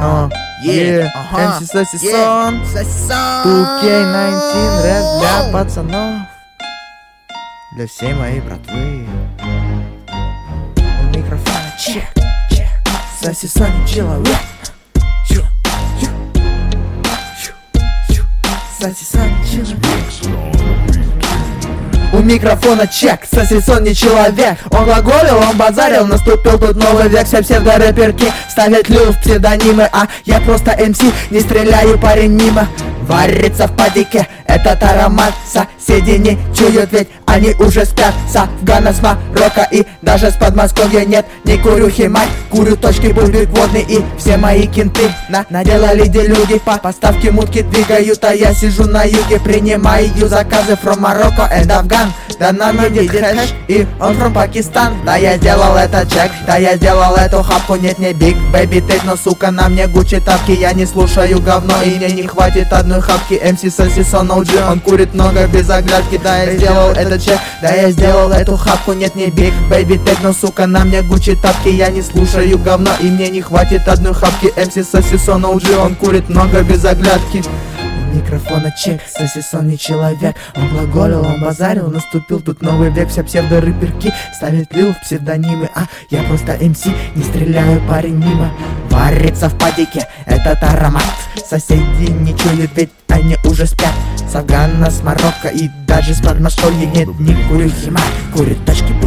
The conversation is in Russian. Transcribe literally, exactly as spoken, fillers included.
Uh, yeah, ага, эм си Сосисон, Сосисон. ту кей девятнадцать, рэп для пацанов, для всей моей братвы. У микрофона чек, чек, Сосисон не человек. Ю, ю, ю, ю. Сосисон не человек. У микрофона чек, Сосисон не человек. Он глаголил, он базарил, наступил тут новый век. Все псевдорэперки ставят лю в псевдонимы, а я просто эм си, не стреляю, парень мимо. Варится в падике этот аромат, соседи не чуют, ведь они уже спят. С Афгана, с Марокко и даже с Подмосковья нет. Не курю химай, курю точки, бульбик водный. И все мои кенты на наделали делюги, по поставке мутки двигают, а я сижу на юге. Принимаю заказы from Morocco and Afghan. Да на мной видит хэш, и он from Пакистан. Да я сделал этот чек, да я сделал эту хапку. Нет, не Big Baby Take, но сука на мне Гуччи тапки. Я не слушаю говно и мне не хватит одной хапки. эм си Сосисон о джи, он курит много без оглядки. Да я сделал этот чек, да я сделал эту хапку. Нет, не Big Baby Take, но сука на мне Гуччи тапки. Я не слушаю говно и мне не хватит одной хапки. эм си Сосисон о джи, он курит много без оглядки. Микрофона чек, Сосисон не человек. Он глаголил, он базарил, наступил тут новый век. Все псевдорэперки ставят лил в псевдонимы, а я просто эм си, не стреляю, парень мимо. Варится в падике этот аромат, соседи не чуют, ведь они уже спят. С Афгана, с Марокко и даже с Подмосковья нет, не курю химай, курит точки